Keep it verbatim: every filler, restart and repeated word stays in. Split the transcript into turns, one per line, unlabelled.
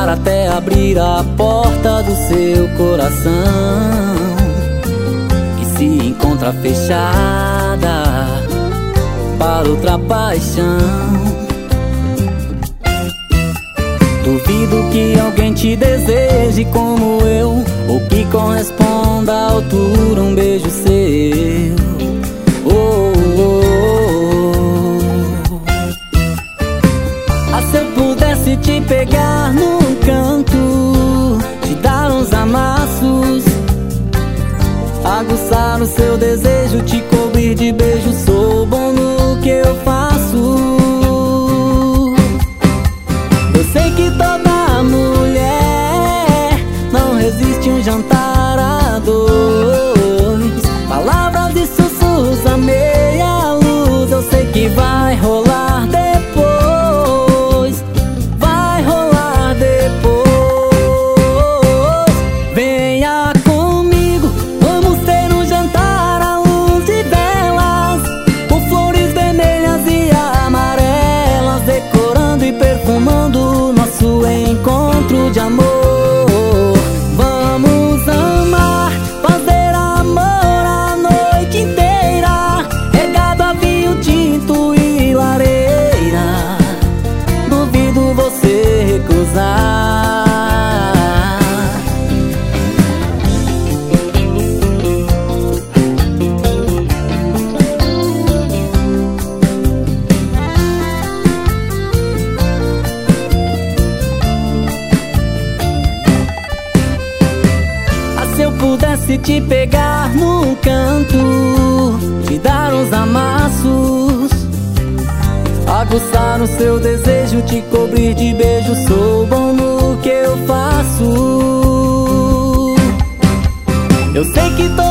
para até abrir a porta do seu coração, que se encontra fechada para outra paixão. Duvido que alguém te deseje como eu, ou que corresponda à altura um beijo seu. Oh, oh, oh. Ah, se eu pudesse te pegar num canto, te dar uns amassos, aguçar o seu desejo, te cobrir de beijos, sou bom no que eu faço. Eu sei que toda mulher não resiste um jantar a dois, palavras e sussurros a meia luz. Eu sei que vai rolar depois, vai rolar depois. Venha comigo, vamos ter um jantar à luz de velas, com flores vermelhas e amarelas, decorando e perfumando nosso encontro de amor. Vamos amar, fazer amor a noite inteira, regado a vinho tinto e lareira. Duvido você recusar. Se eu pudesse te pegar num canto, te dar uns amassos, aguçar o seu desejo, te cobrir de beijos, sou bom no que eu faço. Eu sei que tô